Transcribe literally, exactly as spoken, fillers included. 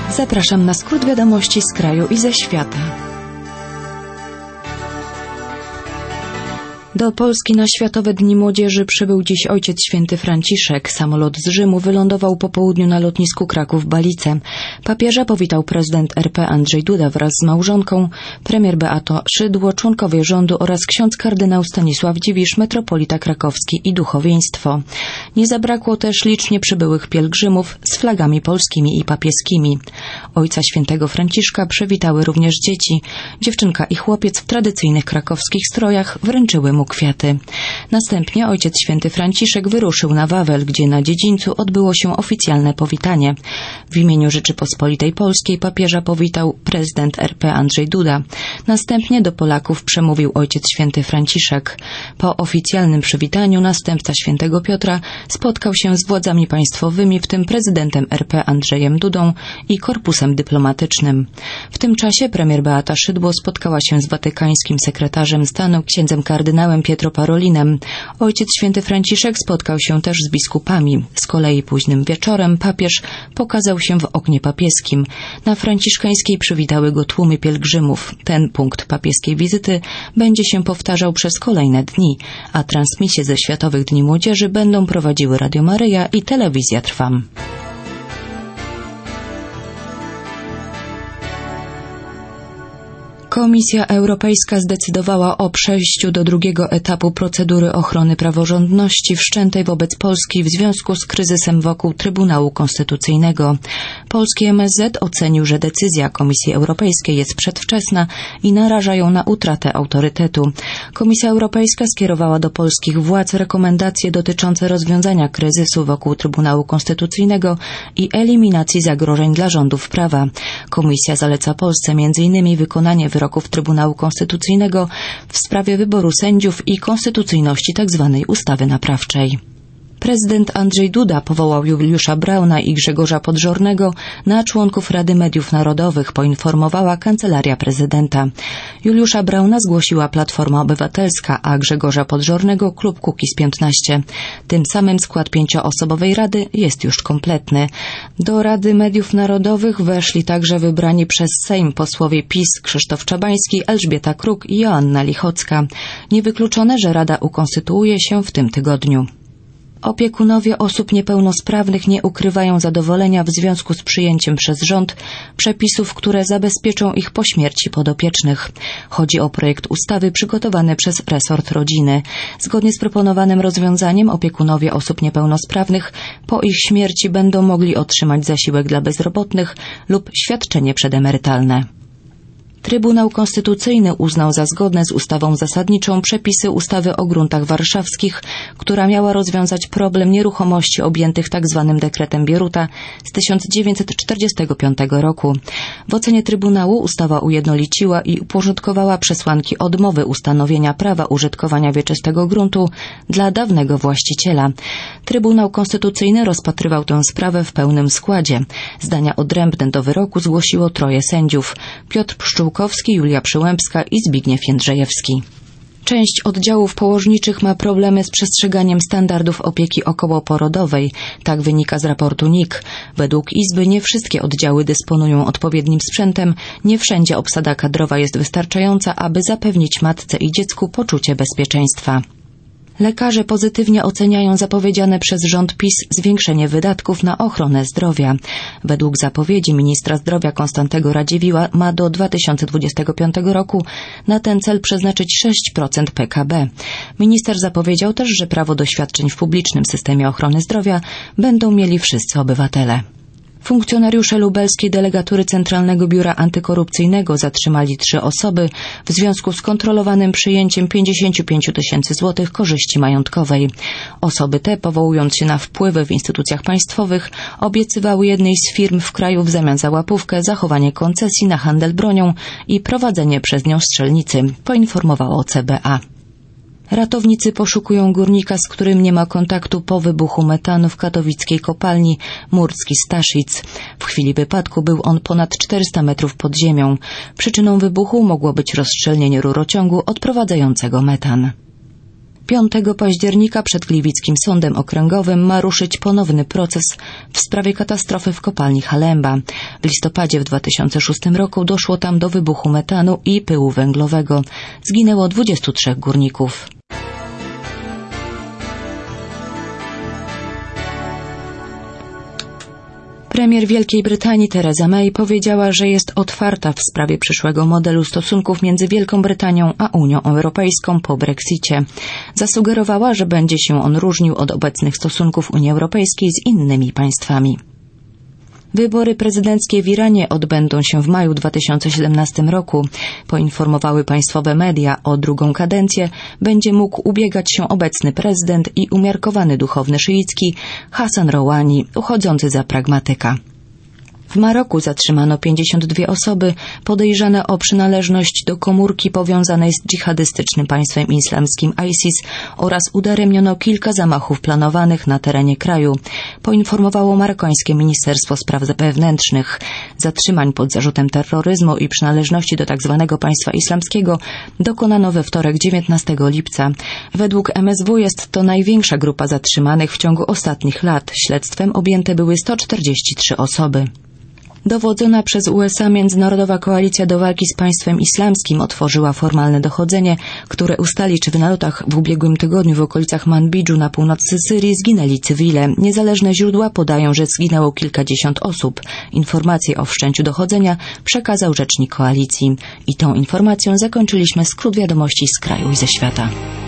Zapraszam na skrót wiadomości z kraju i ze świata. Do Polski na Światowe Dni Młodzieży przybył dziś Ojciec Święty Franciszek. Samolot z Rzymu wylądował po południu na lotnisku Kraków-Balice. Papieża powitał prezydent R P Andrzej Duda wraz z małżonką, premier Beato Szydło, członkowie rządu oraz ksiądz kardynał Stanisław Dziwisz, metropolita krakowski i duchowieństwo. Nie zabrakło też licznie przybyłych pielgrzymów z flagami polskimi i papieskimi. Ojca Świętego Franciszka przywitały również dzieci. Dziewczynka i chłopiec w tradycyjnych krakowskich strojach wręczyły mu kwiaty. Następnie Ojciec Święty Franciszek wyruszył na Wawel, gdzie na dziedzińcu odbyło się oficjalne powitanie. W imieniu Rzeczypospolitej Polskiej papieża powitał prezydent R P Andrzej Duda. Następnie do Polaków przemówił Ojciec Święty Franciszek. Po oficjalnym przywitaniu następca świętego Piotra spotkał się z władzami państwowymi, w tym prezydentem R P Andrzejem Dudą i korpusem dyplomatycznym. W tym czasie premier Beata Szydło spotkała się z watykańskim sekretarzem stanu księdzem kardynałem Pietro Parolinem. Ojciec Święty Franciszek spotkał się też z biskupami. Z kolei późnym wieczorem papież pokazał się w oknie papieskim. Na Franciszkańskiej przywitały go tłumy pielgrzymów. Ten punkt papieskiej wizyty będzie się powtarzał przez kolejne dni, a transmisje ze Światowych Dni Młodzieży będą prowadziły Radio Maryja i Telewizja Trwam. Komisja Europejska zdecydowała o przejściu do drugiego etapu procedury ochrony praworządności wszczętej wobec Polski w związku z kryzysem wokół Trybunału Konstytucyjnego. Polski M S Z ocenił, że decyzja Komisji Europejskiej jest przedwczesna i naraża ją na utratę autorytetu. Komisja Europejska skierowała do polskich władz rekomendacje dotyczące rozwiązania kryzysu wokół Trybunału Konstytucyjnego i eliminacji zagrożeń dla rządów prawa. Komisja zaleca Polsce między innymi wykonanie wyroków Trybunału Konstytucyjnego w sprawie wyboru sędziów i konstytucyjności tzw. ustawy naprawczej. Prezydent Andrzej Duda powołał Juliusza Brauna i Grzegorza Podżornego na członków Rady Mediów Narodowych, poinformowała Kancelaria Prezydenta. Juliusza Brauna zgłosiła Platforma Obywatelska, a Grzegorza Podżornego klub Kukiz piętnaście. Tym samym skład pięcioosobowej Rady jest już kompletny. Do Rady Mediów Narodowych weszli także wybrani przez Sejm posłowie PiS Krzysztof Czabański, Elżbieta Kruk i Joanna Lichocka. Niewykluczone, że Rada ukonstytuuje się w tym tygodniu. Opiekunowie osób niepełnosprawnych nie ukrywają zadowolenia w związku z przyjęciem przez rząd przepisów, które zabezpieczą ich po śmierci podopiecznych. Chodzi o projekt ustawy przygotowany przez resort rodziny. Zgodnie z proponowanym rozwiązaniem opiekunowie osób niepełnosprawnych po ich śmierci będą mogli otrzymać zasiłek dla bezrobotnych lub świadczenie przedemerytalne. Trybunał Konstytucyjny uznał za zgodne z ustawą zasadniczą przepisy ustawy o gruntach warszawskich, która miała rozwiązać problem nieruchomości objętych tzw. dekretem Bieruta z tysiąc dziewięćset czterdziestego piątego roku. W ocenie Trybunału ustawa ujednoliciła i uporządkowała przesłanki odmowy ustanowienia prawa użytkowania wieczystego gruntu dla dawnego właściciela. Trybunał Konstytucyjny rozpatrywał tę sprawę w pełnym składzie. Zdania odrębne do wyroku zgłosiło troje sędziów: Piotr Pszczółkowski, Julia Przyłębska i Zbigniew Jędrzejewski. Część oddziałów położniczych ma problemy z przestrzeganiem standardów opieki okołoporodowej. Tak wynika z raportu N I K. Według Izby nie wszystkie oddziały dysponują odpowiednim sprzętem, nie wszędzie obsada kadrowa jest wystarczająca, aby zapewnić matce i dziecku poczucie bezpieczeństwa. Lekarze pozytywnie oceniają zapowiedziane przez rząd PiS zwiększenie wydatków na ochronę zdrowia. Według zapowiedzi ministra zdrowia Konstantego Radziwiłła ma do dwa tysiące dwudziestego piątego roku na ten cel przeznaczyć sześć procent P K B. Minister zapowiedział też, że prawo do świadczeń w publicznym systemie ochrony zdrowia będą mieli wszyscy obywatele. Funkcjonariusze lubelskiej delegatury Centralnego Biura Antykorupcyjnego zatrzymali trzy osoby w związku z kontrolowanym przyjęciem pięćdziesiąt pięć tysięcy złotych korzyści majątkowej. Osoby te, powołując się na wpływy w instytucjach państwowych, obiecywały jednej z firm w kraju w zamian za łapówkę zachowanie koncesji na handel bronią i prowadzenie przez nią strzelnicy, poinformowało C B A. Ratownicy poszukują górnika, z którym nie ma kontaktu po wybuchu metanu w katowickiej kopalni Murski Staszic. W chwili wypadku był on ponad czterysta metrów pod ziemią. Przyczyną wybuchu mogło być rozszczelnienie rurociągu odprowadzającego metan. piątego października przed Gliwickim Sądem Okręgowym ma ruszyć ponowny proces w sprawie katastrofy w kopalni Halemba. W listopadzie w dwa tysiące szóstym roku doszło tam do wybuchu metanu i pyłu węglowego. Zginęło dwudziestu trzech górników. Premier Wielkiej Brytanii Theresa May powiedziała, że jest otwarta w sprawie przyszłego modelu stosunków między Wielką Brytanią a Unią Europejską po Brexicie. Zasugerowała, że będzie się on różnił od obecnych stosunków Unii Europejskiej z innymi państwami. Wybory prezydenckie w Iranie odbędą się w maju dwa tysiące siedemnastym roku. Poinformowały państwowe media, o drugą kadencję będzie mógł ubiegać się obecny prezydent i umiarkowany duchowny szyicki Hassan Rouhani, uchodzący za pragmatyka. W Maroku zatrzymano pięćdziesiąt dwie osoby podejrzane o przynależność do komórki powiązanej z dżihadystycznym państwem islamskim ISIS oraz udaremniono kilka zamachów planowanych na terenie kraju, poinformowało marokańskie Ministerstwo Spraw Wewnętrznych. Zatrzymań pod zarzutem terroryzmu i przynależności do tzw. państwa islamskiego dokonano we wtorek dziewiętnastego lipca. Według M S W jest to największa grupa zatrzymanych w ciągu ostatnich lat. Śledztwem objęte były sto czterdzieści trzy osoby. Dowodzona przez U S A Międzynarodowa Koalicja do Walki z Państwem Islamskim otworzyła formalne dochodzenie, które ustali, czy w nalotach w ubiegłym tygodniu w okolicach Manbidżu na północy Syrii zginęli cywile. Niezależne źródła podają, że zginęło kilkadziesiąt osób. Informację o wszczęciu dochodzenia przekazał rzecznik koalicji. I tą informacją zakończyliśmy skrót wiadomości z kraju i ze świata.